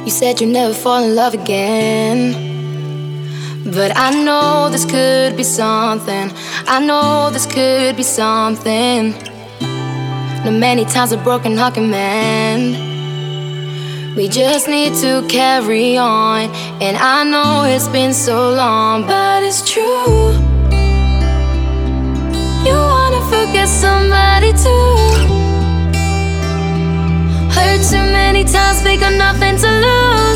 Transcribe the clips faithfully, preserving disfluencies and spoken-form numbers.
You said you'd never fall in love again, but I know this could be something. I know this could be something. Not many times a broken heart can mend. We just need to carry on. And I know it's been so long, but it's true. You wanna forget somebody too. Hurt too many times, we got nothing to lose.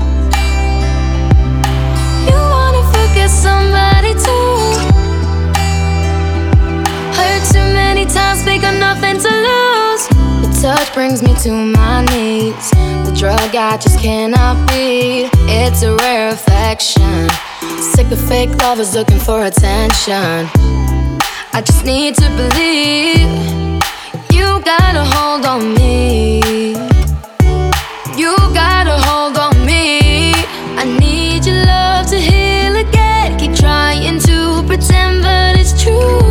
You wanna forget somebody too. Hurt too many times, we got nothing to lose. Your touch brings me to my knees. The drug I just cannot beat. It's a rare affection. Sick of fake lovers looking for attention. I just need to believe. You got a hold on me. You got a hold on me. I need your love to heal again. Keep trying to pretend, but it's true.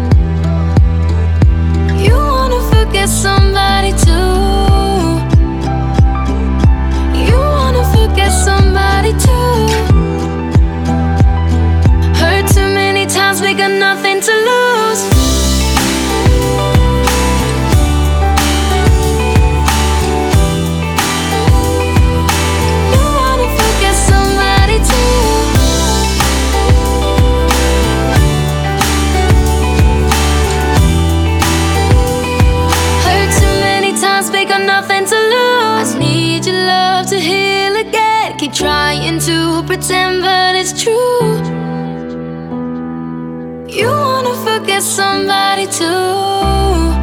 You wanna forget somebody too. You wanna forget somebody too. Hurt too many times, we got nothing to lose. Nothing to lose. I need your love to heal again. Keep trying to pretend, but it's true. You wanna forget somebody too.